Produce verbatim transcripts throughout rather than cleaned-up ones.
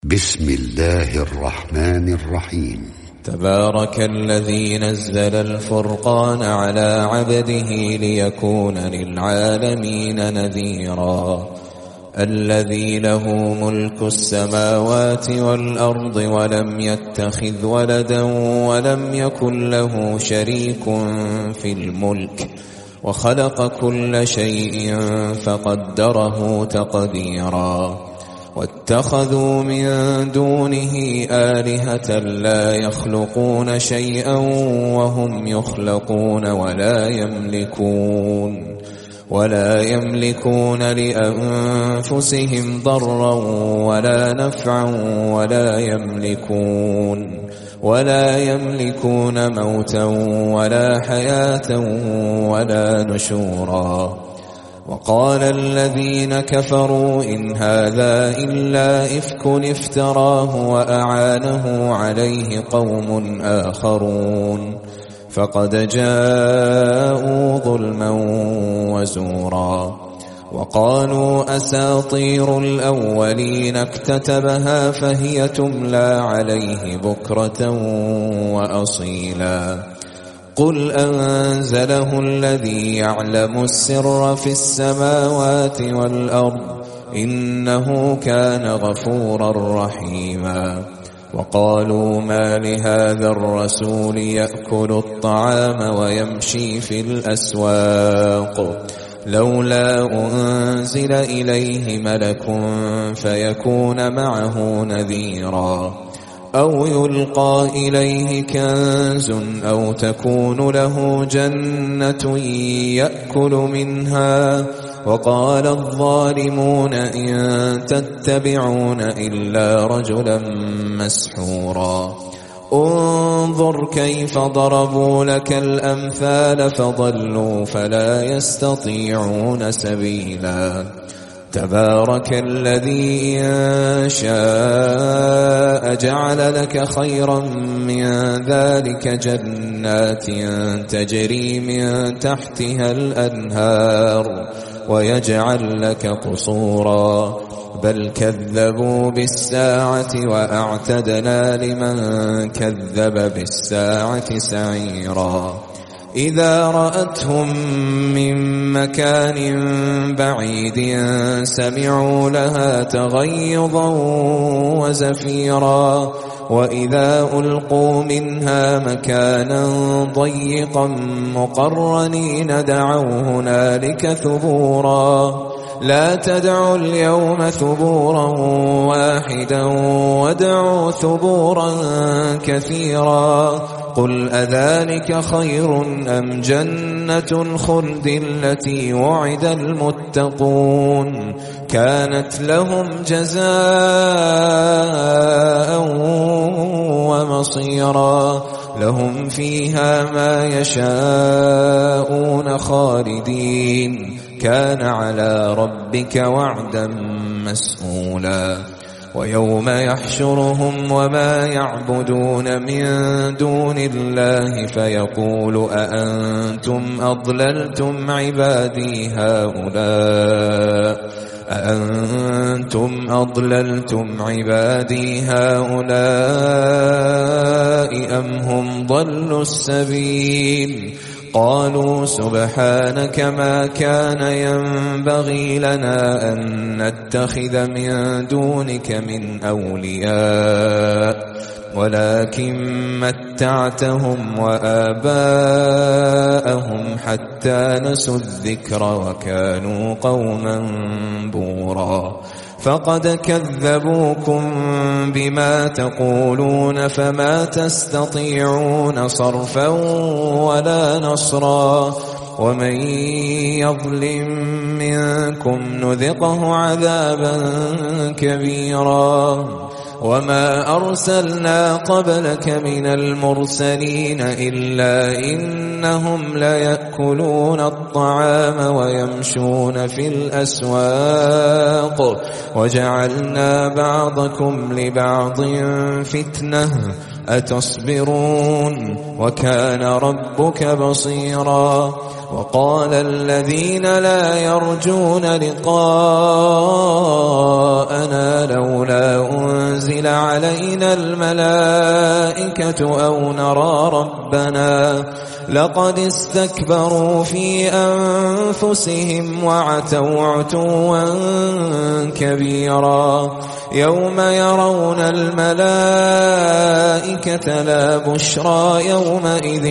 بسم الله الرحمن الرحيم. تبارك الذي نزل الفرقان على عبده ليكون للعالمين نذيرا. الذي له ملك السماوات والأرض ولم يتخذ ولدا ولم يكن له شريك في الملك وخلق كل شيء فقدره تقديرا. واتخذوا من دونه آلهة لا يخلقون شيئا وهم يخلقون ولا يملكون ولا يملكون لأنفسهم ضرا ولا نفعا ولا يملكون ولا يملكون موتا ولا حياة ولا نشورا. وقال الذين كفروا إن هذا إلا إفك افتراه وأعانه عليه قوم آخرون فقد جاءوا ظلما وزورا. وقالوا أساطير الأولين اكتتبها فهي تملى عليه بكرة وأصيلا. قل أنزله الذي يعلم السر في السماوات والأرض إنه كان غفورا رحيما. وقالوا ما لهذا الرسول يأكل الطعام ويمشي في الأسواق لولا أنزل إليه ملك فيكون معه نذيرا أو يلقى إليه كنز أو تكون له جنة يأكل منها. وقال الظالمون إن تتبعون إلا رجلا مسحورا. انظر كيف ضربوا لك الأمثال فضلوا فلا يستطيعون سبيلا. تبارك الذي إن شاء جعل لك خيرا من ذلك جنات تجري من تحتها الأنهار ويجعل لك قصورا بل كذبوا بالساعة وأعتدنا لمن كذب بالساعة سعيرا. إذا رأتهم من مكان بعيد سمعوا لها تغيظا وزفيرا وإذا ألقوا منها مكانا ضيقا مقرنين دعوا هنالك ثبورا. لا تدعوا اليوم ثبورا واحدا وادعوا ثبورا كثيرا. قل أذلك خير أم جنة الخلد التي وعد المتقون كانت لهم جزاء ومصيرا. لهم فيها ما يشاءون خالدين كان على ربك وعدا مسئولا. ويوم يحشرهم وما يعبدون من دون الله فيقول أأنتم أضللتم عبادي هؤلاء أأنتم أضللتم عبادي هؤلاء أم هم ضلوا السبيل. قالوا سبحانك ما كان ينبغي لنا أن نتخذ من دونك من أولياء ولكن متعتهم وآباءهم حتى نسوا الذكر وكانوا قوما بورا. فقد كذبوكم بما تقولون فما تستطيعون صرفا ولا نصرا. ومن يظلم منكم نذقه عذابا كبيرا. وما أرسلنا قبلك من المرسلين إلا إنهم ليأكلون الطعام ويمشون في الأسواق وجعلنا بعضكم لبعض فتنة أتصبرون وكان ربك بصيرا. وقال الذين لا يرجون لقاءنا لولا أنزل تنزل علينا الملائكة أو نرى ربنا لقد استكبروا في أنفسهم وعتوا عتوا كبيرا يوم يرون الملائكة لا بشرى يومئذ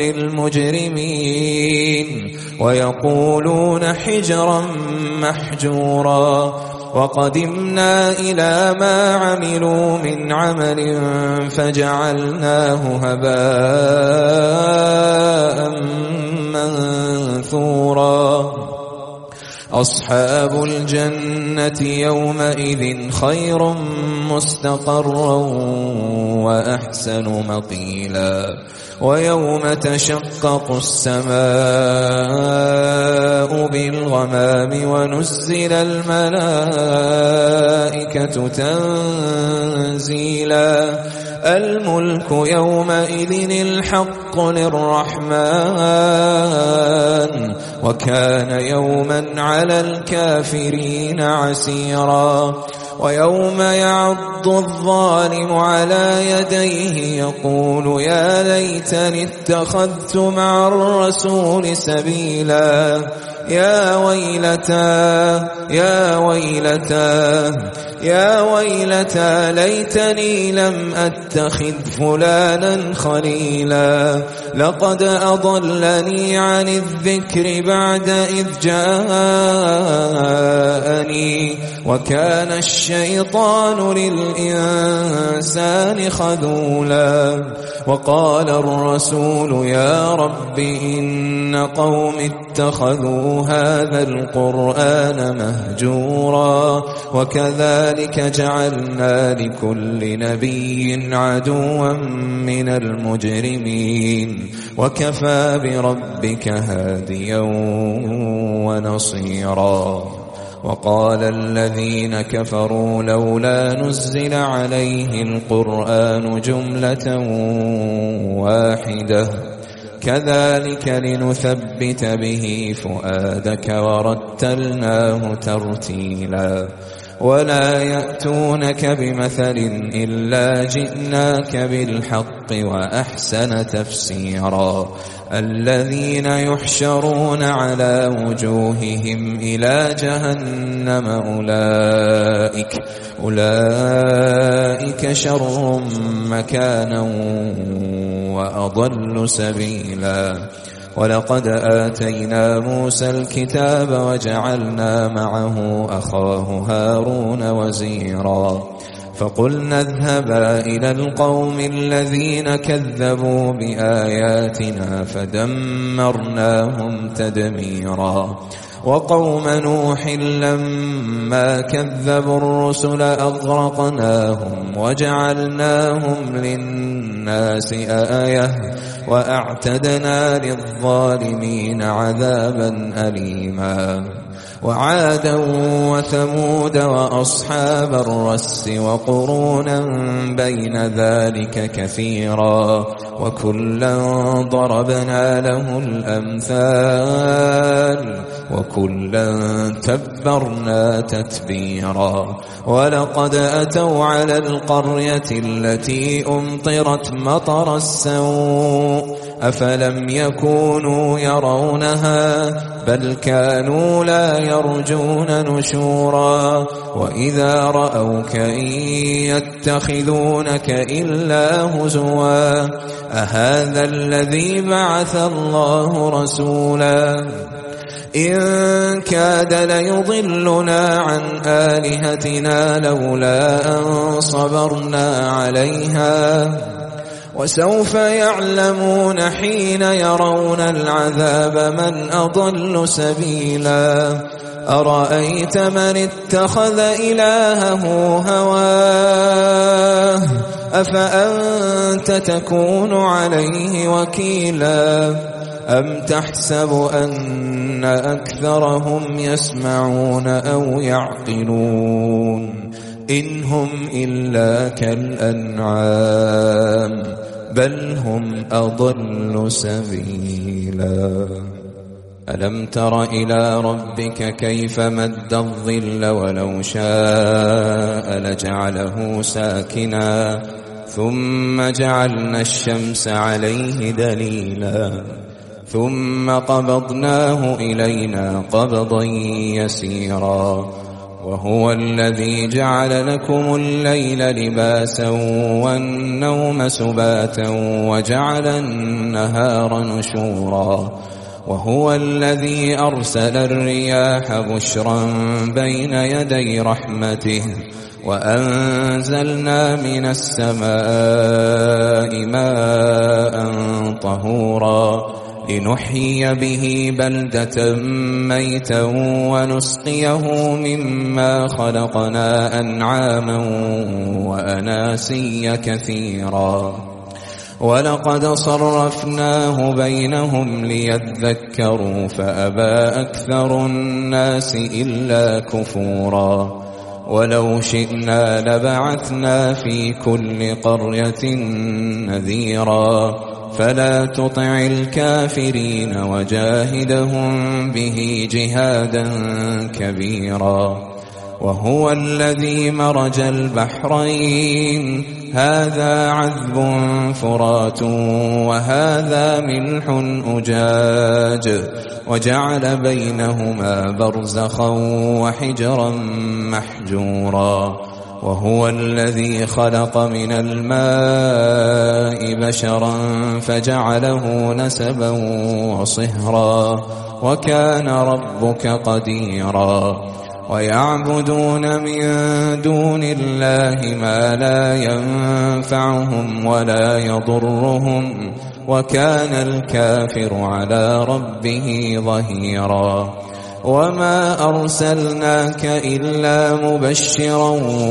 للمجرمين ويقولون حجرا محجورا وقدمنا إلى ما عملوا من عمل فجعلناه هباء منثورا أصحاب الجنة يومئذ خير مستقرا وأحسن مقيلا ويوم تشقق السماء بالغمام ونزل الملائكة تنزيلا الملك يومئذ الحق للرحمن وكان يوما على الكافرين عسيرا ويوم يعض الظالم على يديه يقول يا ليتني اتخذت مع الرسول سبيلا يا ويلتى يا ويلتى يا ويلتى ليتني لم أتخذ فلانا خليلا لقد أضلني عن الذكر بعد إذ جاءني وكان الشيطان للإنسان خذولا وقال الرسول يا رب إن قوم اتخذوا هذا القرآن مهجورا وكذلك جعلنا لكل نبي عدوا من المجرمين وكفى بربك هاديا ونصيرا وقال الذين كفروا لولا نزل عليه القرآن جملة واحدة كذلك لنثبت به فؤادك ورتلناه ترتيلا ولا يأتونك بمثل إلا جئناك بالحق وأحسن تفسيرا الذين يحشرون على وجوههم إلى جهنم أولئك أولئك شر مكانا وأضل سبيلا ولقد آتينا موسى الكتاب وجعلنا معه أخاه هارون وزيرا فقلنا اذهبا إلى القوم الذين كذبوا بآياتنا فدمرناهم تدميرا وقوم نوح لما كذبوا الرسل أغرقناهم وجعلناهم للناس آية وأعتدنا للظالمين عذابا أليما وعادا وثمود وأصحاب الرس وقرونا بين ذلك كثيرا وكلا ضربنا له الأمثال وكلا تبرنا تتبيرا ولقد أتوا على القرية التي أمطرت مطر السوء أفلم يكونوا يرونها بل كانوا لا يرجون نشورا وإذا رأوك إن يتخذونك إلا هزوا أهذا الذي بعث الله رسولا إن كاد ليضلنا عن آلهتنا لولا أن صبرنا عليها وسوف يعلمون حين يرون العذاب من أضل سبيلا أرأيت من اتخذ إلهه هواه أفأنت تكون عليه وكيلا أم تحسب أن أكثرهم يسمعون أو يعقلون إن هم إلا كالأنعام بل هم أضل سبيلا. ألم تر إلى ربك كيف مد الظل ولو شاء لجعله ساكنا ثم جعلنا الشمس عليه دليلا ثم قبضناه إلينا قبضا يسيرا وهو الذي جعل لكم الليل لباسا والنوم سباتا وجعل النهار نشورا وهو الذي أرسل الرياح بشرا بين يدي رحمته وأنزلنا من السماء ماء طهورا لنحيي به بلدة ميتا ونسقيه مما خلقنا أنعاما وأناسيا كثيرا ولقد صرفناه بينهم ليذكروا فأبى أكثر الناس إلا كفورا ولو شئنا لبعثنا في كل قرية نذيرا فلا تطع الكافرين وجاهدهم به جهادا كبيرا وهو الذي مرج البحرين هذا عذب فرات وهذا ملح أجاج وجعل بينهما برزخا وحجرا محجورا وهو الذي خلق من الماء بشرا فجعله نسبا وصهرا وكان ربك قديرا ويعبدون من دون الله ما لا ينفعهم ولا يضرهم وكان الكافر على ربه ظهيرا وما أرسلناك إلا مبشرا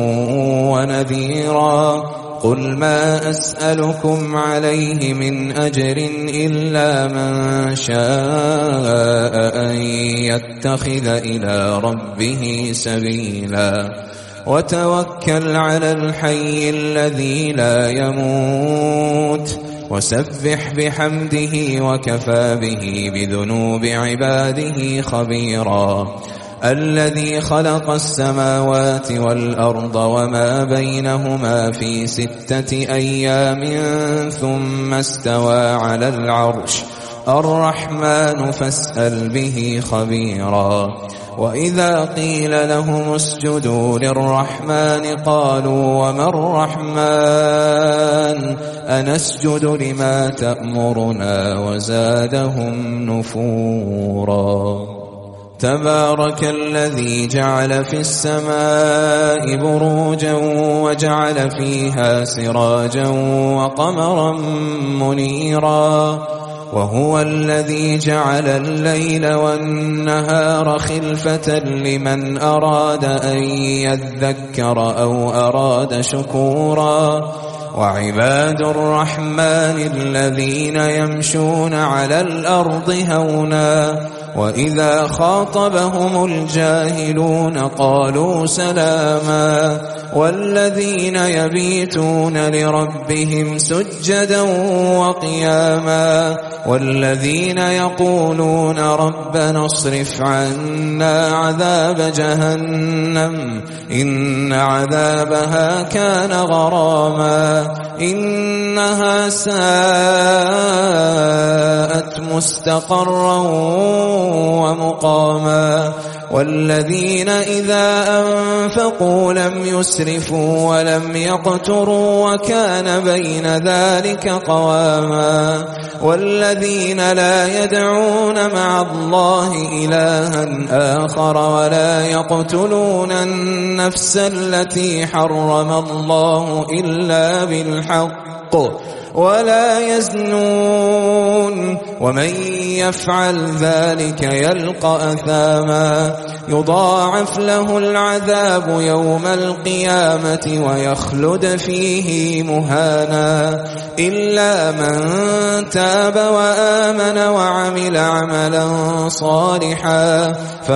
ونذيرا قل ما أسألكم عليه من أجر إلا من شاء أن يتخذ إلى ربه سبيلا وتوكل على الحي الذي لا يموت وسبح بحمده وكفى به بذنوب عباده خبيرا الذي خلق السماوات والأرض وما بينهما في ستة أيام ثم استوى على العرش الرحمن فاسأل به خبيرا وإذا قيل لهم اسجدوا للرحمن قالوا وما الرحمن أنسجد لما تأمرنا وزادهم نفورا تبارك الذي جعل في السماء بروجا وجعل فيها سراجا وقمرا منيرا وهو الذي جعل الليل والنهار خلفة لمن أراد أن يذكر أو أراد شكورا وعباد الرحمن الذين يمشون على الأرض هونا وإذا خاطبهم الجاهلون قالوا سلاما والذين يبيتون لربهم سجدا وقياما والذين يقولون ربنا اصرف عنا عذاب جهنم إن عذابها كان غراما إنها ساءت مستقرا ومقاما والذين إذا أنفقوا لم يسرفوا ولم يقتروا وكان بين ذلك قواما والذين لا يدعون مع الله إلها آخر ولا يقتلون النفس التي حرم الله إلا بالحق ولا يزنون ومن يفعل ذلك يلقى أثاما يضاعف له العذاب يوم القيامة ويخلد فيه مهانا إلا من تاب وآمن وعمل عملا صالحا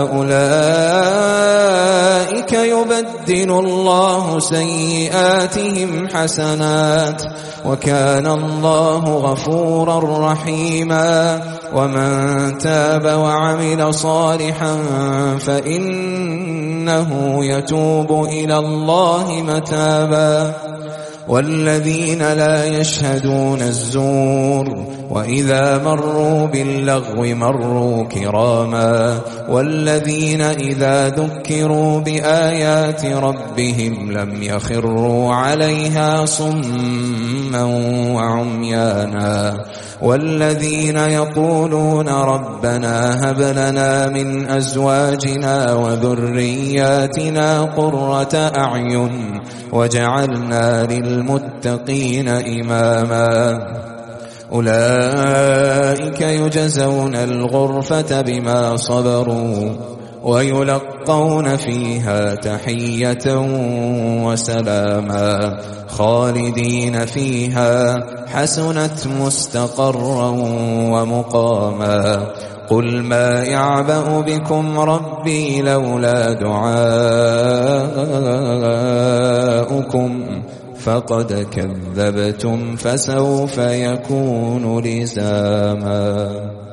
فأولئك يبدل الله سيئاتهم حسنات وكان الله غفورا رحيما ومن تاب وعمل صالحا فإنه يتوب إلى الله متابا والذين لا يشهدون الزور وإذا مروا باللغو مروا كراما والذين إذا ذكروا بآيات ربهم لم يخروا عليها صما وعميانا والذين يقولون ربنا هب لنا من أزواجنا وذرياتنا قرة أعين وجعلنا للمتقين إماما أولئك يجزون الغرفة بما صبروا ويلقون فيها تحية وسلاما خالدين فيها حسنت مستقرا ومقاما قل ما يعبأ بكم ربي لولا دعاؤكم فقد كذبتم فسوف يكون لزاما.